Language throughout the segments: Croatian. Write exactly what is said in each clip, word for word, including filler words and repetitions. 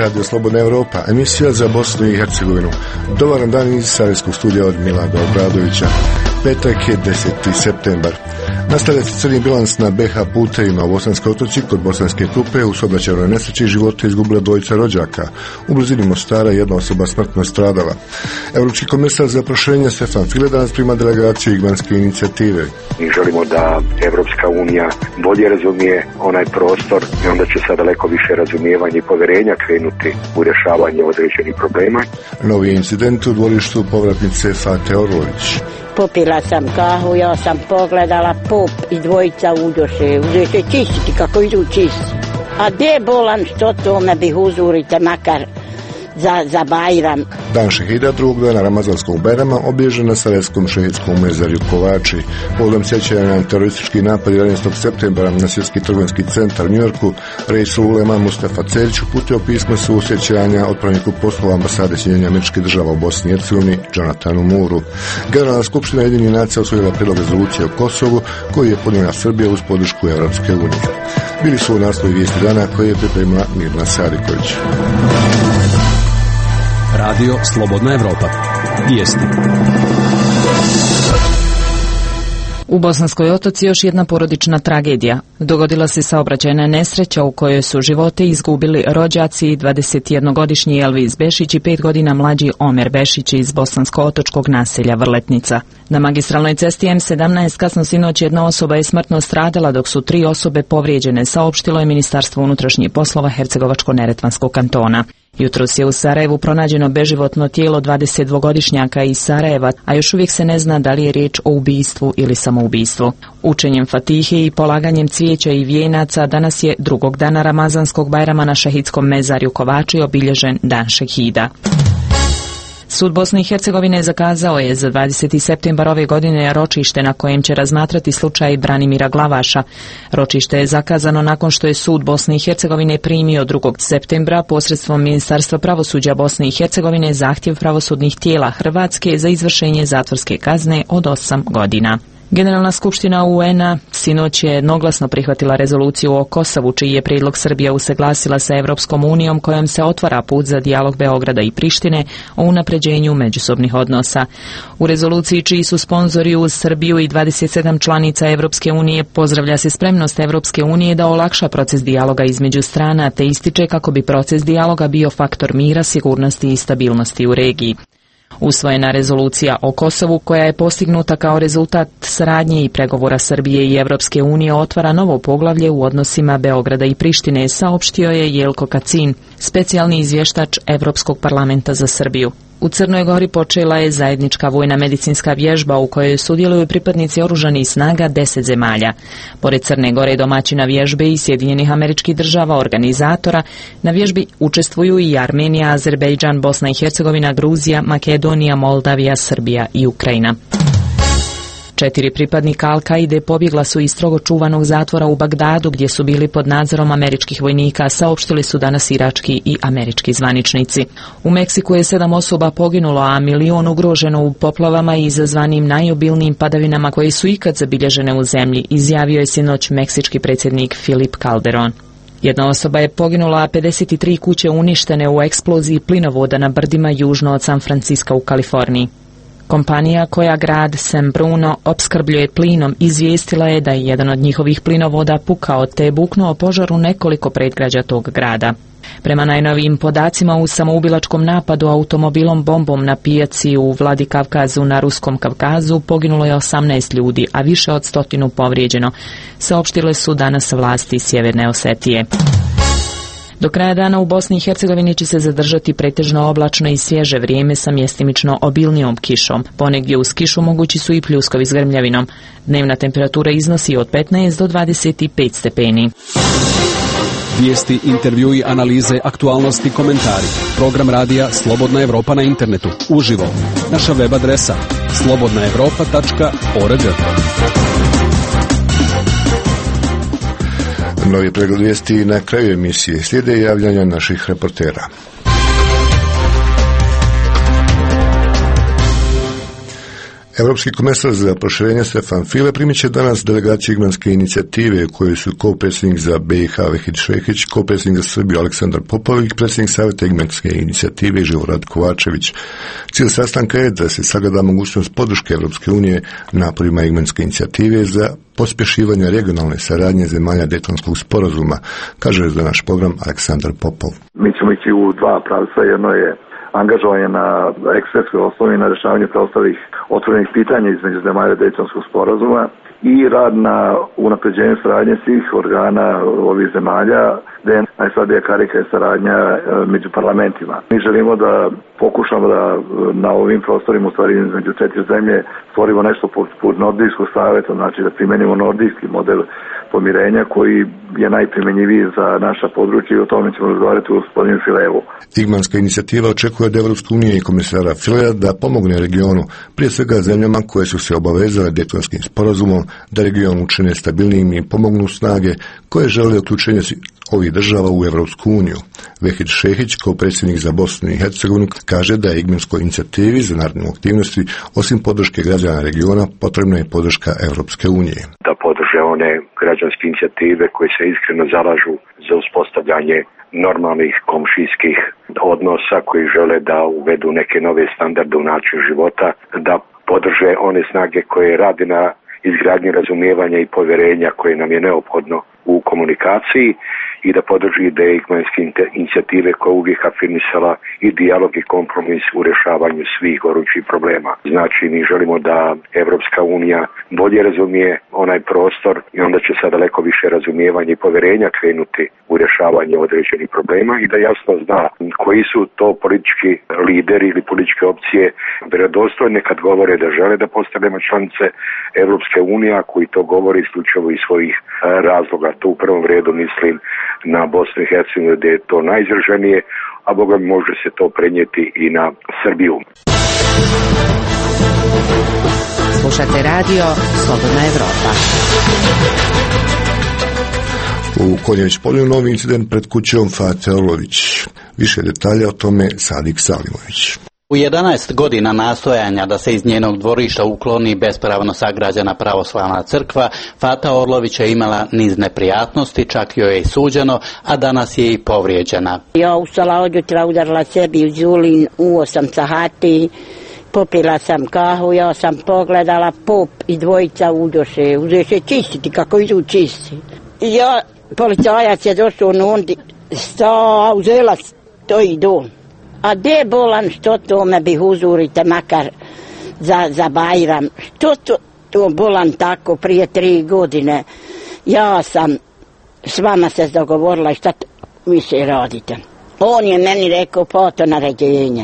Radio Slobodna Evropa, emisija za Bosnu i Hercegovinu. Dobar dan iz Sarajevskog studija od Milada Obradovića. Petak je deseti septembar. Nastavlja se crni bilans na B H putevima u Bosanskoj otoci. Kod Bosanske Tupe u saobraćajnoj nesreći živote izgubila dvojica rođaka. U blizini Mostara jedna osoba smrtno stradala. Evropski komesar za proširenje Stefan Füle danas prima delegaciju Igmanske inicijative. Mi želimo da Evropska unija bolje razumije onaj prostor i onda će sa daleko više razumijevanja i povjerenja krenuti u rješavanje određenih problema. Novi incident u dvorištu povratnice Fate Orlović. Popila sam kahu, ja sam pogledala pop i dvojica uđoše. Uzete čistiti kako idu čistiti. A gdje je bolan što to me bih uzurite makar za, za Bajram. Dan šehida drugog dana Ramazanskog Bajrama obilježen na Sarajevskom šehidskom mezarju Kovači. Povodom sjećanja na teroristički napad jedanaestog septembra na Svjetski trgovinski centar u Njujorku, Reisul Ulema Mustafa Cerić uputio pismo suosjećanja otpravniku poslova ambasade Sjedinjenih Američkih Država u Bosni i Hercegovini Jonathanu Mooreu. Generalna skupština Ujedinjenih nacija usvojila prijedlog rezolucije o Kosovu koju je podnijela Srbija uz podršku Evropske unije. Bili su u naslovi vijesti dana koje je pripremila Mirna Sariković. Radio Slobodna Evropa. Vijesti. U Bosanskoj otoci još jedna porodična tragedija. Dogodila se saobraćajna nesreća u kojoj su živote izgubili rođaci dvadesetjednogodišnji Elvis Bešić i pet godina mlađi Omer Bešić iz bosansko-otočkog naselja Vrletnica. Na magistralnoj cesti M sedamnaest kasno sinoć jedna osoba je smrtno stradala dok su tri osobe povrijeđene, saopštilo je Ministarstvo unutrašnjih poslova Hercegovačko-neretvanskog kantona. Jutros je u Sarajevu pronađeno beživotno tijelo dvadesetdvogodišnjaka iz Sarajeva, a još uvijek se ne zna da li je riječ o ubistvu ili samoubistvu. Učenjem Fatihe i polaganjem cvijeća i vijenaca danas je drugog dana Ramazanskog Bajrama na šehidskom mezarju Kovači obilježen dan šehida. Sud Bosne i Hercegovine zakazao je za dvadeseti septembar ove godine ročište na kojem će razmatrati slučaj Branimira Glavaša. Ročište je zakazano nakon što je Sud Bosne i Hercegovine primio drugog septembra posredstvom Ministarstva pravosuđa Bosne i Hercegovine zahtjev pravosudnih tijela Hrvatske za izvršenje zatvorske kazne od osam godina. Generalna skupština U N-a sinoć je jednoglasno prihvatila rezoluciju o Kosovu, čiji je prijedlog Srbija usaglasila sa Evropskom unijom kojom se otvara put za dijalog Beograda i Prištine o unapređenju međusobnih odnosa. U rezoluciji, čiji su sponzori uz Srbiju i dvadeset sedam članica Evropske unije, pozdravlja se spremnost Evropske unije da olakša proces dijaloga između strana, te ističe kako bi proces dijaloga bio faktor mira, sigurnosti i stabilnosti u regiji. Usvojena rezolucija o Kosovu, koja je postignuta kao rezultat saradnje i pregovora Srbije i Evropske unije, otvara novo poglavlje u odnosima Beograda i Prištine, saopštio je Jelko Kacin, specijalni izvještač Evropskog parlamenta za Srbiju. U Crnoj Gori počela je zajednička vojna medicinska vježba u kojoj sudjeluju pripadnici oružanih snaga deset zemalja. Pored Crne Gore domaćina vježbe i Sjedinjenih Američkih Država organizatora, na vježbi učestvuju i Armenija, Azerbejdžan, Bosna i Hercegovina, Gruzija, Makedonija, Moldavija, Srbija i Ukrajina. Četiri pripadnika Al-Kaide pobjegla su iz strogo čuvanog zatvora u Bagdadu gdje su bili pod nadzorom američkih vojnika, saopštili su danas irački i američki zvaničnici. U Meksiku je sedam osoba poginulo, a milion ugroženo u poplavama izazvanim najobilnijim padavinama koje su ikad zabilježene u zemlji, izjavio je sinoć meksički predsjednik Filip Calderon. Jedna osoba je poginula, a pedeset tri kuće uništene u eksploziji plinovoda na brdima južno od San Francisca u Kaliforniji. Kompanija koja grad San Bruno opskrbljuje plinom izvijestila je da je jedan od njihovih plinovoda pukao te je buknuo požar u nekoliko predgrađa tog grada. Prema najnovijim podacima, u samoubilačkom napadu automobilom bombom na pijaci u Vladikavkazu na Ruskom Kavkazu poginulo je osamnaest ljudi, a više od stotinu povrijeđeno, saopštile su danas vlasti Sjeverne Osetije. Do kraja dana u Bosni i Hercegovini će se zadržati pretežno oblačno i svježe vrijeme sa mjestimično obilnijom kišom. Ponegdje uz kišu mogući su i pljuskovi s grmljavinom. Dnevna temperatura iznosi od petnaest do dvadeset pet stepeni. Vijesti, intervjui, analize, aktualnosti, komentari. Program radija Slobodna Evropa na internetu. Uživo. Naša web adresa slobodna evropa tačka org. Novi pregled vijesti na kraju emisije. Slijede javljanja naših reportera. Europski komesar za proširenje Stefan Füle primit će danas delegaciju Igmanske inicijative u kojoj su ko-predsjednik za B i H Vehid Šehić, ko-predsjednik za Srbiju Aleksandar Popović, predsjednik savjeta Igmanske inicijative Živorad Kovačević. Cilj sastanka je da se sagleda mogućnost podrške Europske unije naporima Igmanske inicijative za pospješivanje regionalne saradnje zemalja Daytonskog sporazuma, kaže za naš program Aleksandar Popov. Mi ćemo ići u dva pravca, jedno je angažovanje na ekspertskoj osnovi na rješavanju preostalih otvorenih pitanja između zemalja Daytonskog sporazuma i rad na unapređenju saradnje svih organa ovih zemalja, gdje je najslabija karika je saradnja među parlamentima. Mi želimo da pokušamo da na ovim prostorima, u stvari između četiri zemlje, stvorimo nešto poput nordijskog savjeta, znači da primenimo nordijski model pomirenja koji je najprimenjiviji za naša područja i o tome ćemo razgovarati u gospodinu Filevu. Igmanska inicijativa očekuje od Evropske unije i komisara Filea da pomogne regionu, prije svega zemljama koje su se obavezale Daytonskim sporazumom da region učine stabilnijim i pomognu snage koje žele uključenje ovih država u Evropsku uniju. Vehid Šehić, kao predsjednik za Bosnu i Hercegovinu, kaže da je Igmanskoj inicijativi za narednu aktivnosti, osim podrške građana regiona, potrebna je podrška Evropske unije. Da podrže one građanske inicijative koje se iskreno zalažu za uspostavljanje normalnih komšijskih odnosa, koji žele da uvedu neke nove standarde u način života, da podrže one snage koje rade na izgradnji razumijevanja i povjerenja koje nam je neophodno u komunikaciji i da podrži ideje Igmanske inicijative koja uvijek afirmisala i dijalog i kompromis u rješavanju svih gorućih problema. Znači, mi želimo da Evropska unija bolje razumije onaj prostor i onda će sa daleko više razumijevanja i povjerenja krenuti u rješavanje određenih problema i da jasno zna koji su to politički lideri ili političke opcije vjerodostojne kad govore da žele da postanemo članice Evropske unije, a koji to govore isključivo iz svojih razloga. Tu u prvom redu mislim na Bosnu i Hercegovinu gdje je to najizraženije, a boga mi može se to prenijeti i na Srbiju. Slušate radio Slobodna Evropa. U Konjević polju novi incident pred kućom Fate Orlović. Više detalja o tome Sadik Salimović. U jedanaest godina nastojanja da se iz njenog dvorišta ukloni bespravno sagrađena pravoslavna crkva, Fata Orlović je imala niz neprijatnosti, čak joj je i suđeno, a danas je i povrijeđena. Ja ustala od jutra, udarila sebi u Zulin u osam sahati, popila sam kahu, ja sam pogledala, pop i dvojica udoše, uzeše čistiti kako idu čisti. Ja, policajac je došao ondi, sta, uzela to i do. A gdje bolan, što to me bi uzurite makar za, za Bajram? Što to, to bolan tako prije tri godine? Ja sam s vama se dogovorila šta vi se radite. On je meni rekao pa to naređenje.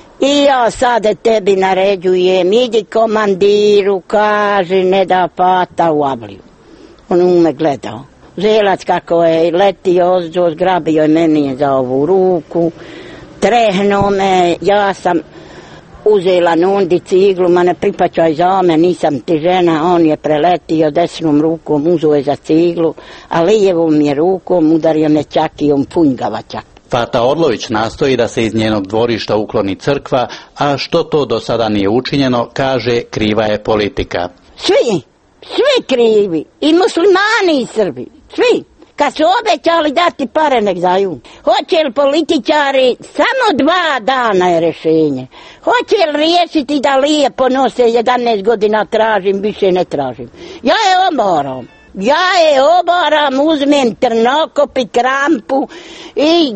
I ja sada tebi naređujem, idi komandiru, kaži ne da pata u Abliju. On u me gledao. Zelac kako je letio ozdo, zgrabio je meni za ovu ruku. Trehnuo me, ja sam uzela nundi ciglu, ma ne pripačaj za me, nisam ti žena, on je preletio desnom rukom, uzeo je za ciglu, a lijevom je rukom udario me čakijom punjgava čak. Fata Orlović nastoji da se iz njenog dvorišta ukloni crkva, a što to do sada nije učinjeno, kaže kriva je politika. Svi, svi krivi, i muslimani i Srbi, svi. Kad su obećali dati pare, nek daju. Hoće li političari, samo dva dana je rješenje. Hoće li riješiti da lijepo nose jedanaest godina tražim, više ne tražim. Ja je obaram. Ja je obaram, uzmem trnokop i krampu i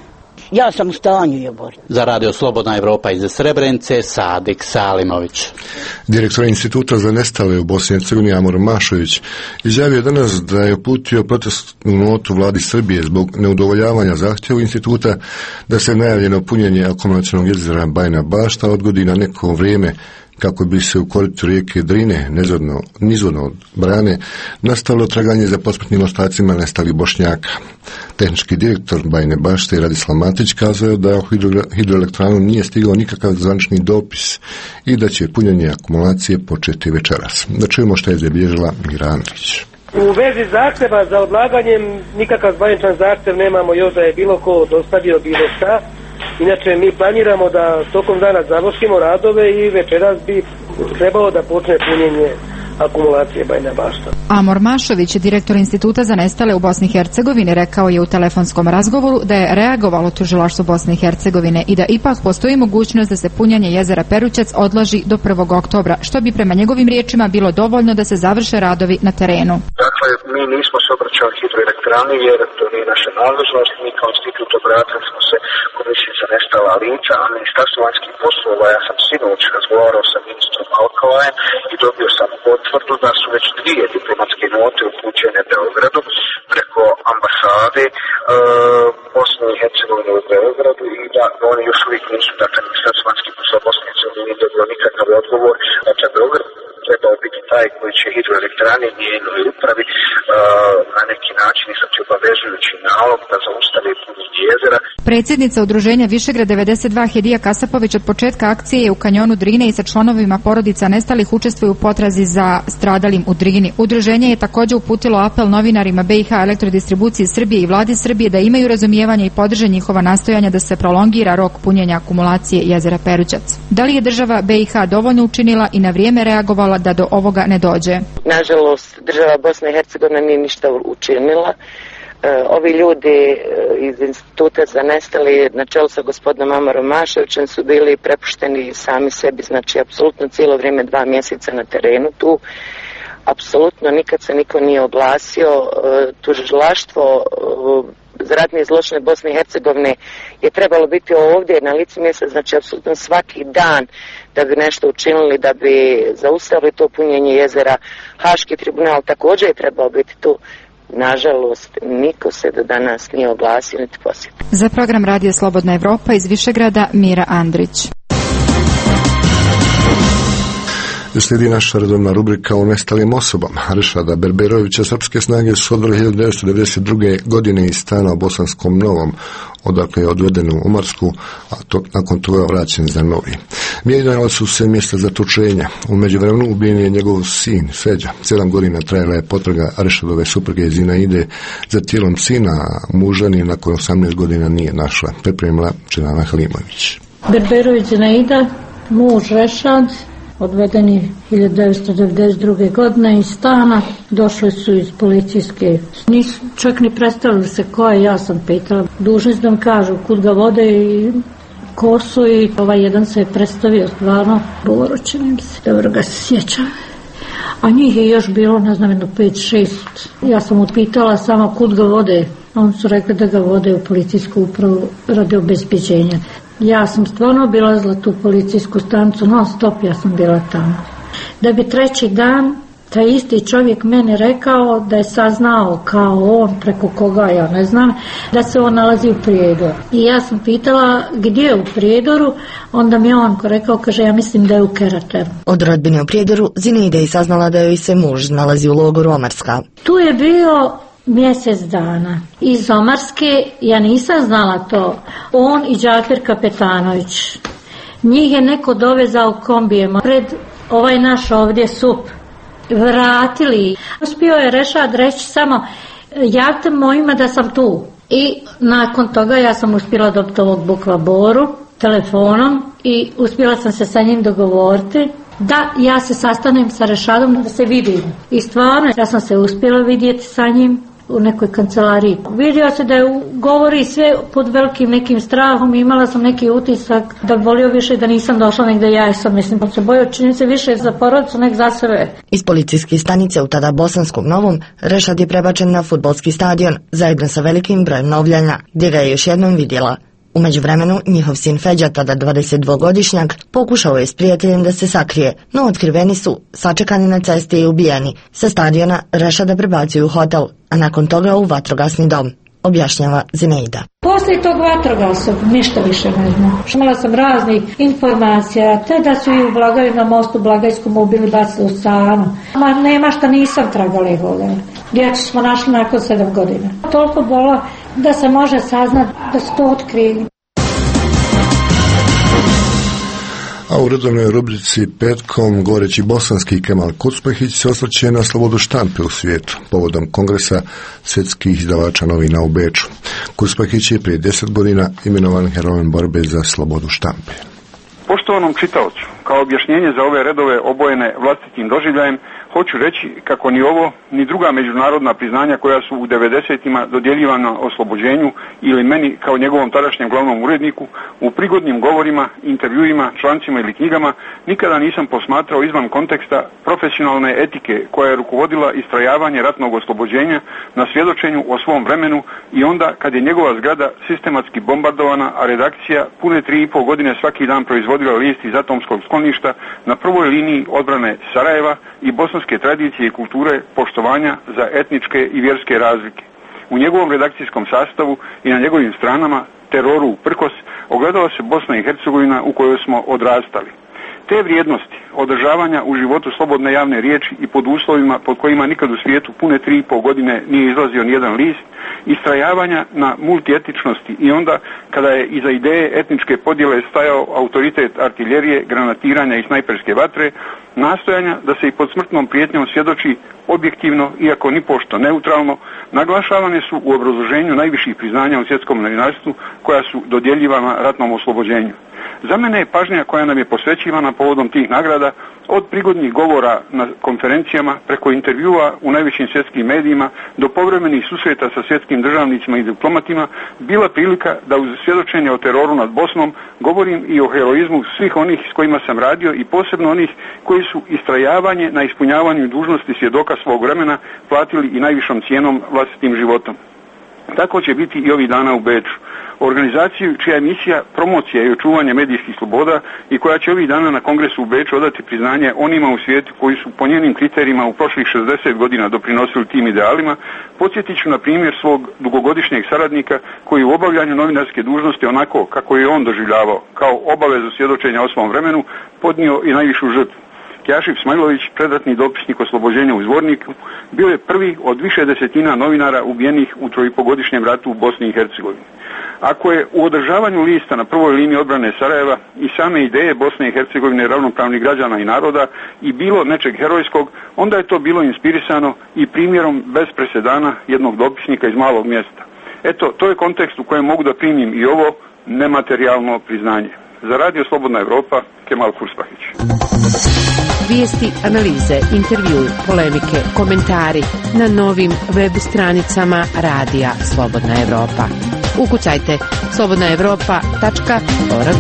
ja sam u stanju je boriti. Za radio Slobodna Evropa iz Srebrenice, Sadik Salimović. Direktor Instituta za nestale u Bosni i Hercegovini Amor Mašović izjavio danas da je uputio protestnu notu vladi Srbije zbog neudovoljavanja zahtjeva instituta da se najavljeno punjenje akumulacionog jezera Bajina Bašta odgodi na neko vrijeme kako bi se u koritu rijeke Drine, nizvodno, nizvodno od brane, nastalo traganje za posmrtnim ostacima nestalih Bošnjaka. Tehnički direktor Bajine Bašte Radislav Matić kazao je da u hidroelektranu nije stigao nikakav zvanični dopis i da će punjenje akumulacije početi večeras. Da čujemo što je zabilježila Mira Andrić. U vezi zahtjeva za odlaganjem nikakav zvaničan zahtjev nemamo još da je bilo ko dostavio bilo šta. Inače, mi planiramo da tokom dana završimo radove i večeras bi trebalo da počne punjenje akumulacije Bajina Bašta. Amor Mašović, direktor Instituta za nestale u Bosni i Hercegovini, rekao je u telefonskom razgovoru da je reagovalo tužilaštvo Bosne i Hercegovine i da ipak postoji mogućnost da se punjenje jezera Perućac odloži do prvog oktobra, što bi prema njegovim riječima bilo dovoljno da se završe radovi na terenu. Dakle, mi nismo se obraćali hidroelektrani jer to nije naša nadležnost. Mi kao institut obratili smo se Komisiji za nestala lica, a Ministarstvo vanjskih poslova, ja sam sinoć razgovarao sa ministrom Alkalajem i dobio sam potvrdu da su već dvije diplomatske note upućene Beogradu preko ambasade e, Bosne i Hercegovine u Beogradu i da oni još uvijek nisu, dakle, Ministarstvo vanjskih poslova Bosne i Hercegovine nije dobilo nikakav odgovor, dakle Beograd trebao biti taj koji će hidroelektrane njenoj upravi e, na neki način izdati obavezujući nalog da zaustave punjenje jezera. Predsjednica udruženja Višegrad devedeset dva Hedija Kasapović od početka akcije je u kanjonu Drine i sa članovima porodica nestalih učestvuju u potrazi za stradalim u Drini. Udruženje je također uputilo apel novinarima B i H Elektrodistribucije Srbije i vladi Srbije da imaju razumijevanje i podrže njihova nastojanja da se prolongira rok punjenja akumulacije jezera Perućac. Da li je država B i H dovoljno učinila i na vrijeme reagovala da do ovoga ne dođe? Nažalost, država Bosne i Hercegovine nije ništa učinila. Ovi ljudi iz Instituta za nestali na čelu sa gospodinom Amorom Mašovićem su bili prepušteni sami sebi, znači apsolutno cijelo vrijeme dva mjeseca na terenu tu. Apsolutno nikad se niko nije oglasio. Tužilaštvo za ratne zločine Bosne i Hercegovine je trebalo biti ovdje na licu mjesta, znači apsolutno svaki dan da bi nešto učinili, da bi zaustavili to punjenje jezera. Haški tribunal također je trebao biti tu. Nažalost, niko se do danas nije oglasio niti posjetio. Za program Radija Slobodna Evropa iz Višegrada, Mira Andrić. Slijedi naša redovna rubrika o nestalim osobama. Rešada Berberovića srpske snage su odveli hiljadu devetsto devedeset druge. godine iz stana u Bosanskom Novom, odakle je odveden u Umarsku, a to, nakon toga vraćen za Novi. Mijenjala su se mjesta zatočenja. U međuvremenu ubijen je njegov sin, Feđa. Sedam godina trajala je potraga Rešadove supruge Zinaide za tijelom sina, a mužani nakon osamnaest godina nije našla. Pripremila Čenana Halimović. Berberović Zinaida, muž Rešad, odvedeni hiljadu devetsto devedeset druge. godine iz stana, došli su iz policijske. Nisu čak ni predstavili se ko je, ja sam pitala. Dužni su da mi kažu kud ga vode i ko su, i ovaj jedan se je predstavio stvarno, Boro, činim se, dobro ga se sjećam. A njih je još bilo, ne znam, jedno pet, šest. Ja sam upitala samo kud ga vode. Oni su rekli da ga vode u policijsku upravu radi obezbeđenja. Ja sam stvarno obilazila tu policijsku stanicu, non stop ja sam bila tamo. Da bi treći dan taj isti čovjek meni rekao da je saznao kao on, preko koga ja ne znam, da se on nalazi u Prijedoru. I ja sam pitala gdje je u Prijedoru, onda mi je on rekao, kaže, ja mislim da je u Kerateru. Od rodbine u Prijedoru Zinaida je saznala da joj se muž nalazi u logoru Omarska. Tu je bio mjesec dana. Iz Omarske ja nisam znala to. On i Đafir Kapetanović. Njih je neko dovezao kombijema pred ovaj naš ovdje sup. Vratili. Uspio je Rešad reći samo javite mojima da sam tu. I nakon toga ja sam uspjela dobiti ovog Bukva Boru telefonom i uspjela sam se sa njim dogovoriti da ja se sastanem sa Rešadom da se vidim. I stvarno ja sam se uspjela vidjeti sa njim u nekoj kancelariji. Vidio se da je govori sve pod velikim nekim strahom i imala sam neki utisak da volio više da nisam došla negdje ja sam. Mislim, on se bojao, čini se više za porodicu nek za sebe. Iz policijske stanice u tada Bosanskom Novom Rešad je prebačen na fudbalski stadion zajedno sa velikim brojem novljanja, gdje ga je još jednom vidjela. U međuvremenu, njihov sin Feđa, tada dvadesetdvogodišnjak, pokušao je s prijateljem da se sakrije, no otkriveni su, sačekani na cesti i ubijeni. Sa stadiona Rešada prebacuju u hotel, a nakon toga u vatrogasni dom, objašnjava Zinaida. Poslije tog vatrogasnog ništa više ne znam. Imala sam raznih informacija, te da su i u Blagaju na mostu Blagajskom ubili, bacili u stanu. Ma nema šta nisam tragali gole. Djecu smo našli nakon sedam godina. Toliko bola da se može saznati da se to otkrije. A u redovnoj rubrici petkom govoreći bosanski Kemal Kurspahić se osvrće na slobodu štampe u svijetu povodom kongresa svjetskih izdavača novina u Beču. Kurspahić je prije deset godina imenovan herojem borbe za slobodu štampe. Poštovanom čitaocu, kao objašnjenje za ove redove obojene vlastitim doživljajem, hoću reći kako ni ovo, ni druga međunarodna priznanja koja su u devedesetima dodjeljivana oslobođenju ili meni kao njegovom tadašnjem glavnom uredniku, u prigodnim govorima, intervjuima, člancima ili knjigama, nikada nisam posmatrao izvan konteksta profesionalne etike koja je rukovodila istrajavanje ratnog oslobođenja na svjedočenju o svom vremenu i onda kad je njegova zgrada sistematski bombardovana, a redakcija pune tri i pol godine svaki dan proizvodila list iz atomskog skloništa na prvoj liniji odbrane Sarajeva i bosanske tradicije i kulture poštovanja za etničke i vjerske razlike. U njegovom redakcijskom sastavu i na njegovim stranama, teroru uprkos, ogledala se Bosna i Hercegovina u kojoj smo odrastali. Te vrijednosti održavanja u životu slobodne javne riječi i pod uslovima pod kojima nikad u svijetu pune tri i pol godine nije izlazio nijedan list, istrajavanja na multietičnosti i onda kada je iza ideje etničke podjele stajao autoritet artiljerije, granatiranja i snajperske vatre, nastojanja da se i pod smrtnom prijetnjom svjedoči objektivno, iako nipošto neutralno, naglašavane su u obrazloženju najviših priznanja u svjetskom novinarstvu koja su dodjeljivana ratnom oslobođenju. Za mene je pažnja koja nam je posvećivana povodom tih nagrada, od prigodnih govora na konferencijama, preko intervjua u najvećim svjetskim medijima, do povremenih susreta sa svjetskim državnicima i diplomatima, bila prilika da uz svjedočenje o teroru nad Bosnom govorim i o heroizmu svih onih s kojima sam radio i posebno onih koji su istrajavanje na ispunjavanju dužnosti svjedoka svog vremena platili i najvišom cijenom vlastitim životom. Tako će biti i ovih dana u Beču. Organizaciju čija je misija promocija i očuvanje medijskih sloboda i koja će ovih dana na kongresu u Beču odati priznanje onima u svijetu koji su po njenim kriterijima u prošlih šezdeset godina doprinosili tim idealima, podsjetit ću na primjer svog dugogodišnjeg saradnika koji u obavljanju novinarske dužnosti onako kako je on doživljavao, kao obavezu svjedočenja o svom vremenu, podnio i najvišu žrtvu. Kjašif Smajlović, predratni dopisnik oslobođenja u Zvorniku, bio je prvi od više desetina novinara ubijenih u trojipogodišnjem ratu u Bosni i Hercegovini. Ako je u održavanju lista na prvoj liniji odbrane Sarajeva i same ideje Bosne i Hercegovine ravnopravnih građana i naroda i bilo nečeg herojskog, onda je to bilo inspirisano i primjerom bez presedana jednog dopisnika iz malog mjesta. Eto, to je kontekst u kojem mogu da primim i ovo nematerijalno priznanje. Za Radio Slobodna Evropa, Kemal Kurspahić. Vijesti, analize, intervju, polemike, komentari na novim web stranicama Radija Slobodna Evropa. Ukucajte slobodna evropa tačka org.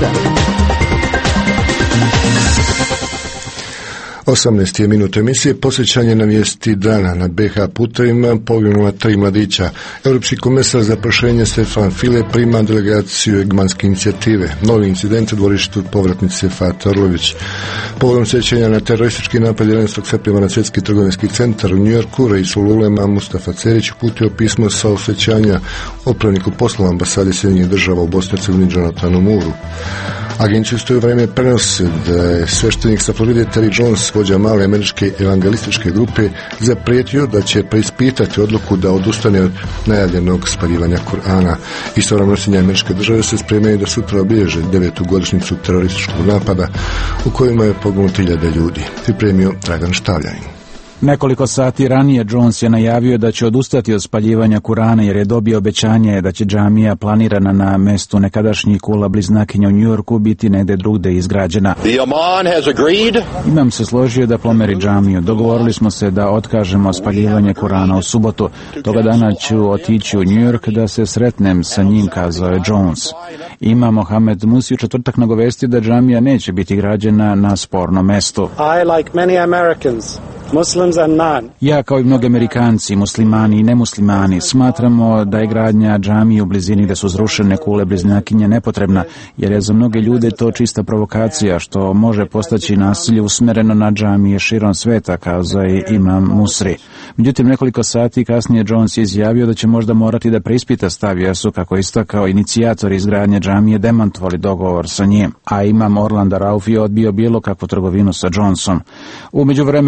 osamnaest je minut emisije posjećanje na vijesti dana. Na be ha putevima poginula tri mladića. Europski komesar za proširenje Stefan File prima delegaciju Egmanske inicijative. Novi incident u dvorištu povratnice Fate Orlović. Povodom sjećanja na teroristički napad jedanaestog septembra na Svjetski trgovinski centar u Njujorku, Reisul Ulema Mustafa Cerić uputio pismo sa osjećanja opravniku poslova ambasade Sjedinjenih država u Bosni i Hercegovini Jonathanu Mooreu. Agenciju stoji vreme prenose da je sveštenik sa Floride Terry Jones, vođa male američke evangelističke grupe, zaprijetio da će preispitati odluku da odustane od najavljenog spaljivanja Kur'ana. Istovremeno Sjedinjene Američke Države se spremaju da sutra obilježe devetu godišnjicu terorističkog napada u kojima je poginulo hiljade ljudi. Pripremio Dragan Štavljajin. Nekoliko sati ranije Jones je najavio da će odustati od spaljivanja Kurana jer je dobio obećanje da će džamija planirana na mestu nekadašnjih kula bliznakinja u Njujorku biti negde drugde izgrađena. Imam se složio da pomeri džamiju. Dogovorili smo se da otkažemo spaljivanje Kurana u subotu. Toga dana ću otići u Njujork da se sretnem sa njim, kazao je Jones. Imam Mohamed Musi u četvrtak nagovestio da džamija neće biti građena na spornom mestu. I, like many Americans, Muslims and non. Ja kao i mnogi Amerikanci, muslimani i nemuslimani, smatramo da je gradnja džamije u blizini gde su zrušene kule bliznakinje nepotrebna, jer je za mnoge ljude to čista provokacija što može postaći nasilje usmereno na džamije širom sveta, kazao je imam Musri. Međutim, nekoliko sati kasnije Jones je izjavio da će možda morati da preispita stav, jer su, kako istakao, inicijatori izgradnje džamije demantovali dogovor sa njim, a imam Orlando Rauf je odbio bilo kakvu trgovinu sa Jonesom. U međuvremenu S A D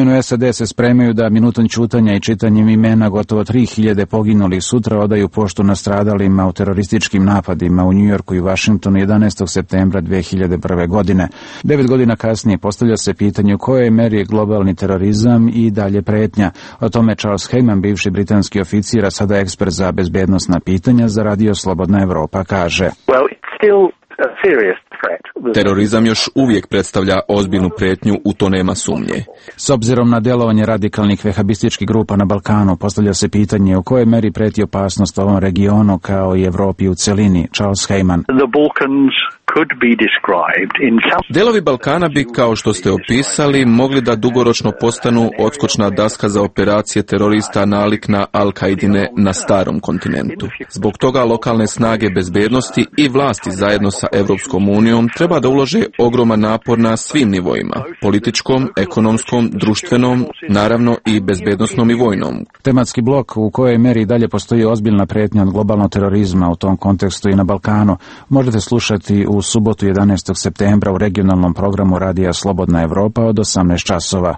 vlade se spremaju da minutom ćutanja i čitanjem imena gotovo tri hiljade poginulih sutra odaju poštu nastradalima u terorističkim napadima u Njujorku i Vašingtonu jedanaestog septembra dve hiljade prve. godine. Devet godina kasnije postavlja se pitanje u kojoj meri je globalni terorizam i dalje pretnja. O tome Charles Heyman, bivši britanski oficir, a sada ekspert za bezbednosna pitanja za Radio Slobodna Evropa, kaže: Well, it's still a serious threat. Terorizam još uvijek predstavlja ozbiljnu prijetnju, u to nema sumnje. S obzirom na djelovanje radikalnih vehabističkih grupa na Balkanu, postavlja se pitanje u kojoj meri preti opasnost ovom regionu kao i Evropi u celini. Charles Heyman: The Balkans could be described in some... Delovi Balkana bi, kao što ste opisali, mogli da dugoročno postanu odskočna daska za operacije terorista nalik na Al-Kaidine na starom kontinentu. Zbog toga lokalne snage bezbednosti i vlasti zajedno sa Evropskom unijom treba da ulože ogroman napor na svim nivoima: političkom, ekonomskom, društvenom, naravno i bezbednosnom i vojnom. Tematski blok u kojoj meri dalje postoji ozbiljna prijetnja od globalnog terorizma u tom kontekstu i na Balkanu možete slušati u subotu jedanaestog septembra u regionalnom programu Radija Slobodna Evropa od osamnaest časova.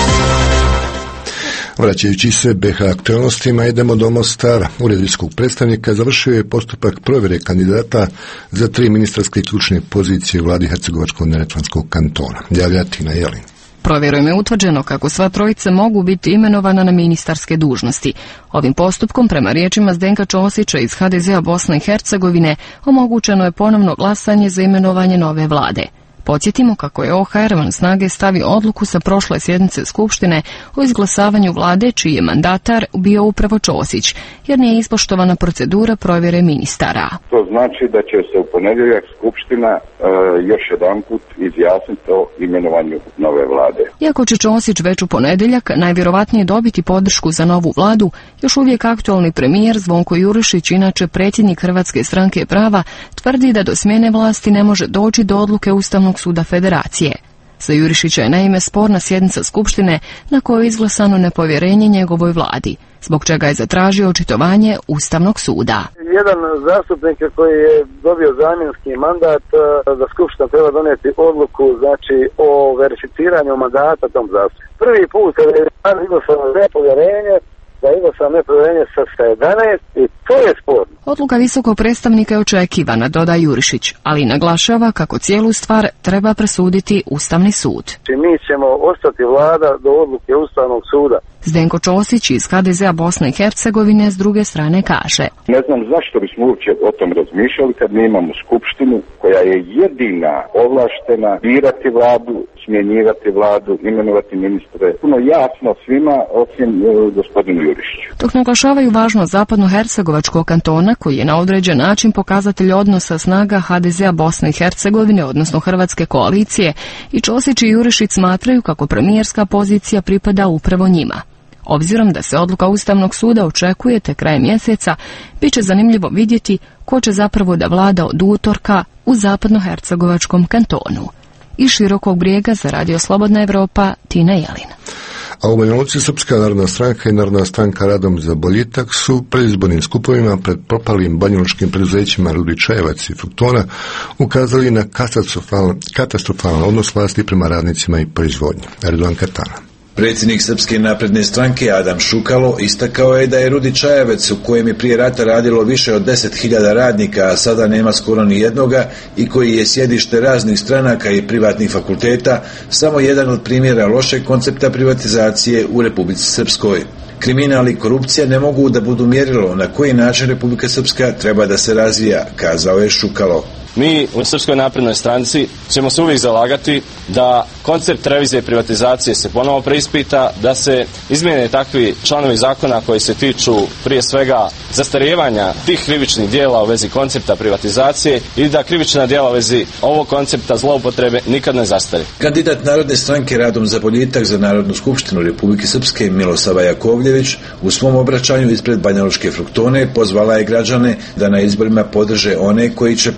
Vraćajući se B H aktualnostima, idemo do Mostara. Ured visokog predstavnika završio je postupak provjere kandidata za tri ministarske ključne pozicije u vladi Hercegovačko-neretvanskog kantona. Javlja Tina Jelin. Provjerom je utvrđeno kako sva trojica mogu biti imenovana na ministarske dužnosti. Ovim postupkom, prema riječima Zdenka Ćosića iz H D Z-a Bosne i Hercegovine, omogućeno je ponovno glasanje za imenovanje nove vlade. Podsjetimo kako je O H R van snage stavio odluku sa prošle sjednice Skupštine o izglasavanju vlade čiji je mandatar bio upravo Ćosić, jer nije ispoštovana procedura provjere ministara. To znači da će se u ponedjeljak Skupština e, još jedanput izjasniti o imenovanju nove vlade. Iako će Ćosić već u ponedjeljak najvjerovatnije dobiti podršku za novu vladu, još uvijek aktualni premijer Zvonko Jurišić, inače predsjednik Hrvatske stranke prava, tvrdi da do smjene vlasti ne može doći do odluke Ustavnog suda Federacije. Za Jurišića je naime sporna sjednica Skupštine na kojoj je izglasano nepovjerenje njegovoj vladi, zbog čega je zatražio očitovanje Ustavnog suda. Jedan zastupnik koji je dobio zamjenski mandat, da Skupština treba donijeti odluku, znači, o verificiranju mandata tom zastupniku. Prvi put kada je izglasano nepovjerenje, da je izglasano nepovjerenje sa jedanaest i to je sporno. Odluka visokog predstavnika je očekivana, doda Jurišić, ali naglašava kako cijelu stvar treba presuditi Ustavni sud. Mi ćemo ostati vlada do odluke Ustavnog suda. Zdenko Ćosić iz H D Z-a Bosne i Hercegovine s druge strane kaže: Ne znam zašto bismo uopće o tom razmišljali kad mi imamo skupštinu koja je jedina ovlaštena birati vladu, smjenjivati vladu, imenovati ministre. Puno jasno svima osim e, gospodinu Jurišiću. Dok naglašavaju važnost zapadno-hercegovačkog kantona koji je na određen način pokazatelj odnosa snaga H D Z-a Bosne i Hercegovine, odnosno Hrvatske koalicije, i Ćosić i Jurišić smatraju kako premijerska pozicija pripada upravo njima. Obzirom da se odluka Ustavnog suda očekuje te krajem mjeseca, bit će zanimljivo vidjeti ko će zapravo da vlada od utorka u zapadno-hercegovačkom kantonu. Iz Širokog Brijega za Radio Slobodna Evropa, Tina Jelin. A u Banja Luci Srpska narodna stranka i Narodna stranka Radom za boljitak su predizbornim skupovima pred propalim banjalučkim preduzećima Rudni Čajevac i Fruktona ukazali na katastrofalan, katastrofalan odnos vlasti prema radnicima i proizvodnji. Erdogan Katana. Predsjednik Srpske napredne stranke Adam Šukalo istakao je da je Rudni Čajevec, u kojem je prije rata radilo više od deset hiljada radnika, a sada nema skoro ni jednoga, i koji je sjedište raznih stranaka i privatnih fakulteta, samo jedan od primjera lošeg koncepta privatizacije u Republici Srpskoj. Kriminal i korupcija ne mogu da budu mjerilo na koji način Republika Srpska treba da se razvija, kazao je Šukalo. Mi u Srpskoj naprednoj stranci ćemo se uvijek zalagati da koncept revizije i privatizacije se ponovo preispita, da se izmijene takvi članovi zakona koji se tiču prije svega zastarijevanja tih krivičnih djela u vezi koncepta privatizacije i da krivična djela u vezi ovog koncepta zloupotrebe nikad ne zastari. Kandidat Narodne stranke Radom za boljitak za Narodnu skupštinu Republike Srpske Milosava Jakovljević u svom obraćanju ispred banjalučke Fruktone pozvala je građane da na izborima podrže one koji će pokrenuti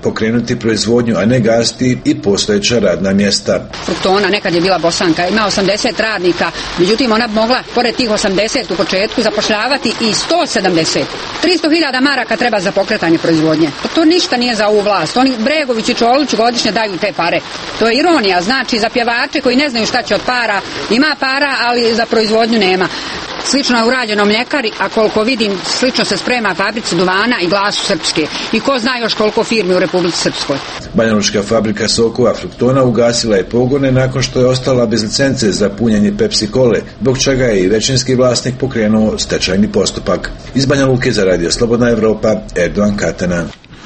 pokrenuti proizvodnju, a ne gasiti i postojeća radna mjesta. Fruktona nekad je bila Bosanka, ima osamdeset radnika, međutim ona bi mogla pored tih osamdeset u početku zapošljavati i sto sedamdeset. tristo hiljada maraka treba za pokretanje proizvodnje. Pa to ništa nije za ovu vlast. Oni Bregović i Čolić godišnje daju te pare. To je ironija, znači za pjevače koji ne znaju šta će od para, ima para, ali za proizvodnju nema. Slično je urađeno mljekari, a koliko vidim, slično se sprema fabrici duvana i Glasu Srpske. I ko zna još koliko firmi u Republici Srpskoj. Banjalučka fabrika sokova Fruktona ugasila je pogone nakon što je ostala bez licence za punjenje Pepsi Kole, zbog čega je i većinski vlasnik pokrenuo stečajni postupak. Iz Banja Luke za Radio Slobodna Evropa, Erdogan Katana.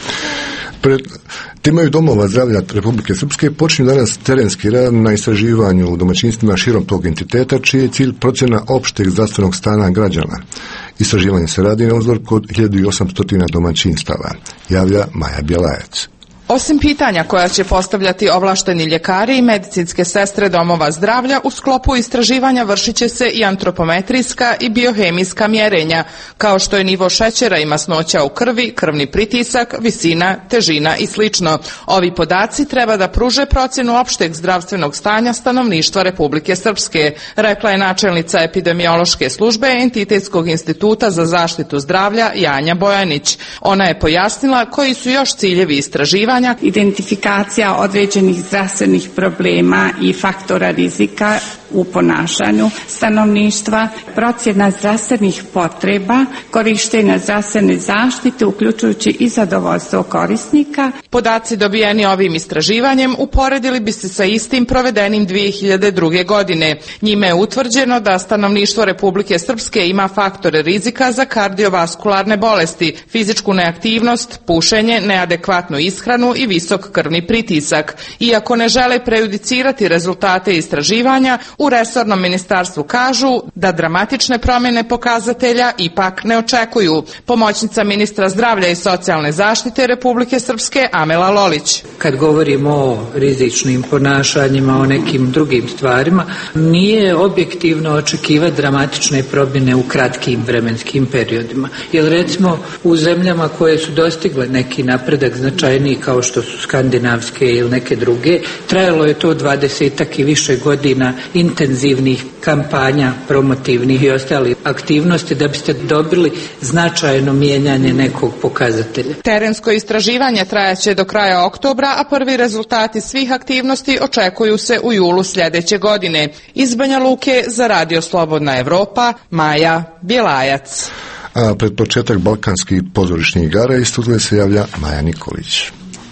Pred timaju domova zdravlja Republike Srpske počinju danas terenski rad na istraživanju u domaćinstvima širom tog entiteta, čiji je cilj procjena opšteg zdravstvenog stanja građana. Istraživanje se radi na uzor kod hiljadu osamsto domaćinstava, javlja Maja Bjelajac. Osim pitanja koja će postavljati ovlašteni ljekari i medicinske sestre domova zdravlja, u sklopu istraživanja vršit će se i antropometrijska i biohemijska mjerenja, kao što je nivo šećera i masnoća u krvi, krvni pritisak, visina, težina i slično. Ovi podaci treba da pruže procjenu opšteg zdravstvenog stanja stanovništva Republike Srpske, rekla je načelnica epidemiološke službe Entitetskog instituta za zaštitu zdravlja Janja Bojanić. Ona je pojasnila koji su još ciljevi istraživanja: identifikacija određenih zdravstvenih problema i faktora rizika u ponašanju stanovništva, procjena zdravstvenih potreba, korištenja zdravstvene zaštite, uključujući i zadovoljstvo korisnika. Podaci dobijeni ovim istraživanjem uporedili bi se sa istim provedenim dvije hiljade druge. godine. Njime je utvrđeno da stanovništvo Republike Srpske ima faktore rizika za kardiovaskularne bolesti, fizičku neaktivnost, pušenje, neadekvatnu ishranu i visok krvni pritisak. Iako ne žele prejudicirati rezultate istraživanja, u resornom ministarstvu kažu da dramatične promjene pokazatelja ipak ne očekuju. Pomoćnica ministra zdravlja i socijalne zaštite Republike Srpske Amela Lolić. Kad govorimo o rizičnim ponašanjima, o nekim drugim stvarima, nije objektivno očekivati dramatične promjene u kratkim vremenskim periodima. Jer recimo u zemljama koje su dostigle neki napredak značajniji kao što su skandinavske ili neke druge, trajalo je to dvadesetak i više godina intenzivnih kampanja, promotivnih i ostalih aktivnosti da biste dobili značajno mijenjanje nekog pokazatelja. Terensko istraživanje trajaće do kraja oktobra, a prvi rezultati svih aktivnosti očekuju se u julu sljedeće godine. Iz Banja Luke za Radio Slobodna Evropa, Maja Bjelajac. A pred početak balkanskih pozorišnih igara iz Tuzle se javlja Maja Nikolić.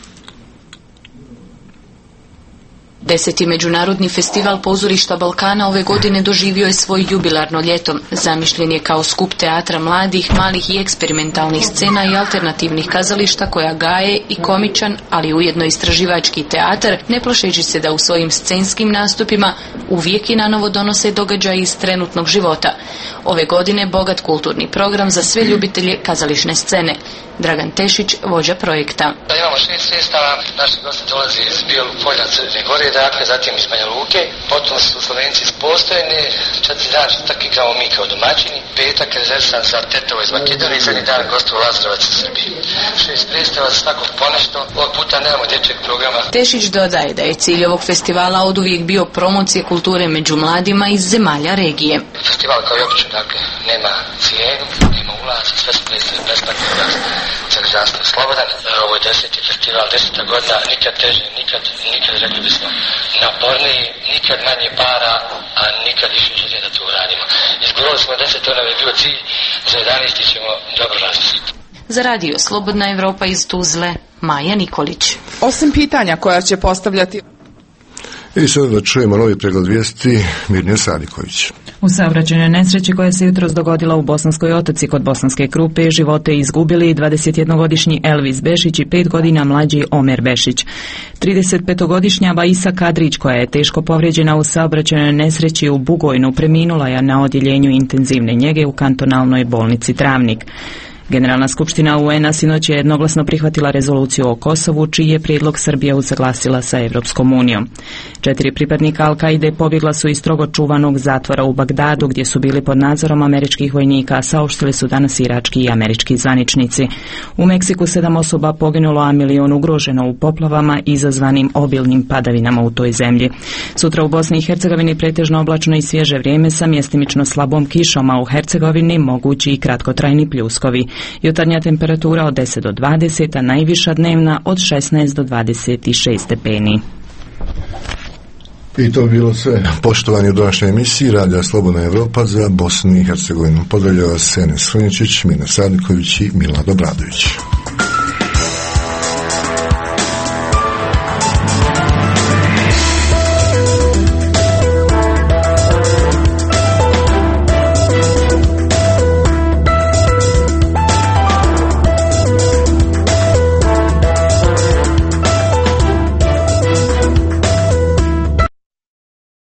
Deseti međunarodni festival pozorišta Balkana ove godine doživio je svoj jubilarno ljeto. Zamišljen je kao skup teatra mladih, malih i eksperimentalnih scena i alternativnih kazališta koja gaje i komičan, ali ujedno istraživački teatar, ne plašeći se da u svojim scenskim nastupima uvijek i nanovo donose događaje iz trenutnog života. Ove godine bogat kulturni program za sve ljubitelje kazališne scene. Dragan Tešić, vođa projekta. Imamo šest sestava, naši gosti dolaze iz Bijelog polja, Crne Gore, dakle, zatim iz Banja Luke, potom su Slovenci iz Postojne, četiri dana tako kao mi kao domaćini, petak rezervisan za Tetovo iz Makedonije, zadnji dan gostovo Lazarevac iz Srbije. Šest predstava za svakog ponešto, ovog puta nemamo dječjeg programa. Tešić dodaje da je cilj ovog festivala oduvijek bio promocije kulture među mladima iz zemalja regije. Festival kao i obično, dakle, nema cijenu, nema ulaza, sve su predstave besplatni ulaz. Čak slobodan, ovo je deseti festival, deseta godina, nikad teže, nikad, nikad rekli bismo naporniji, nikad manje para, a nikad više želje da to uradimo. Izgovorili smo deset, ono je bio cilj, za jedanaesti ćemo dobro razmisliti. Za Radio Slobodna Evropa iz Tuzle, Maja Nikolić. Osim pitanja koja će postavljati... I sada da čujemo novi pregled vijesti, Mirnija Sadiković. U saobraćajnoj nesreći koja se jutros dogodila u Bosanskoj Otoci kod Bosanske Krupe živote izgubili dvadesetjednogodišnji Elvis Bešić i pet godina mlađi Omer Bešić. tridesetpetogodišnja Baisa Kadrić, koja je teško povrijeđena u saobraćajnoj nesreći u Bugojnu, preminula je na odjeljenju intenzivne njege u kantonalnoj bolnici Travnik. Generalna skupština U N-a sinoć je jednoglasno prihvatila rezoluciju o Kosovu, čiji je prijedlog Srbija usaglasila sa Evropskom unijom. Četiri pripadnika Al-Kaide pobjegla su iz strogo čuvanog zatvora u Bagdadu, gdje su bili pod nadzorom američkih vojnika, saopštili su danas irački i američki zvaničnici. U Meksiku sedam osoba poginulo, a milion ugroženo u poplavama izazvanim obilnim padavinama u toj zemlji. Sutra u Bosni i Hercegovini pretežno oblačno i svježe vrijeme sa mjestimično slabom kišom, a u Hercegovini mogući i kratkotrajni pljuskovi. Jutarnja temperatura od deset do dvadeset, a najviša dnevna od šesnaest do dvadeset šest stepeni. I to bi bilo sve. Poštovani u današnjoj emisiji Radija Slobodna Evropa za Bosnu i Hercegovinu. Pozdravljava vas Enes Frnjičić, Mina Sadiković i Milad Obradović.